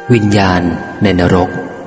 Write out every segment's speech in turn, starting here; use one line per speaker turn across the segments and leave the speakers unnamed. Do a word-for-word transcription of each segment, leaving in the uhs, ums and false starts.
วิญญาณในนรก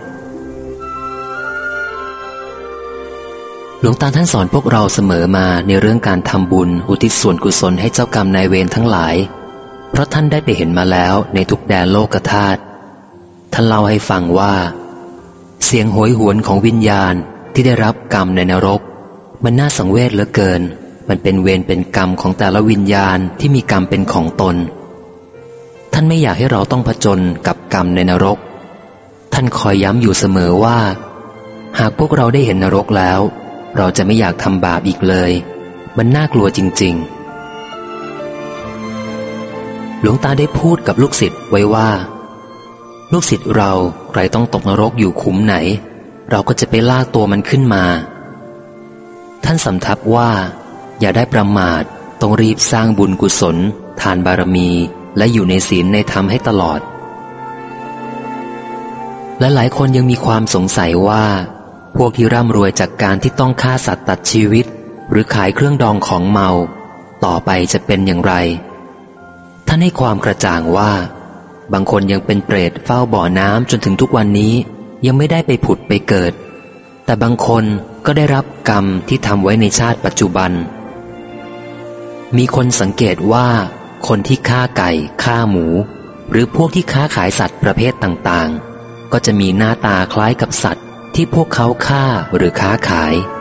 หลวงตาท่านสอนพวกเราเสมอมาในเรื่องการทำบุญอุทิศส่วนกุศลให้เจ้ากรรมนายเวรทั้งหลายเพราะท่านได้ไปเห็นมาแล้วในทุกแดนโลกธาตุท่านเล่าให้ฟังว่าเสียงโหยหวนของวิญญาณที่ได้รับกรรมในนรกมันน่าสังเวชเหลือเกินมันเป็นเวรเป็นกรรมของแต่ละวิญญาณที่มีกรรมเป็นของตนท่านไม่อยากให้เราต้องผจญกับกรรมในนรกท่านคอยย้ำอยู่เสมอว่าหากพวกเราได้เห็นนรกแล้วเราจะไม่อยากทำบาปอีกเลยมันน่ากลัวจริงๆหลวงตาได้พูดกับลูกศิษย์ไว้ว่าลูกศิษย์เราใครต้องตกนรกอยู่ขุมไหนเราก็จะไปลากตัวมันขึ้นมาท่านสำทับว่าอย่าได้ประมาทต้องรีบสร้างบุญกุศลทานบารมีและอยู่ในศีลในธรรมให้ตลอดและหลายคนยังมีความสงสัยว่าพวกที่ร่ำรวยจากการที่ต้องฆ่าสัตว์ตัดชีวิตหรือขายเครื่องดองของเมาต่อไปจะเป็นอย่างไรท่านให้ความกระจ่างว่าบางคนยังเป็นเปรตเฝ้าบ่อน้ำจนถึงทุกวันนี้ยังไม่ได้ไปผุดไปเกิดแต่บางคนก็ได้รับกรรมที่ทำไว้ในชาติปัจจุบันมีคนสังเกตว่าคนที่ฆ่าไก่ฆ่าหมูหรือพวกที่ค้าขายสัตว์ประเภทต่างๆก็จะมีหน้าตาคล้ายกับสัตว์ที่พวกเขาฆ่าหรือค้าขาย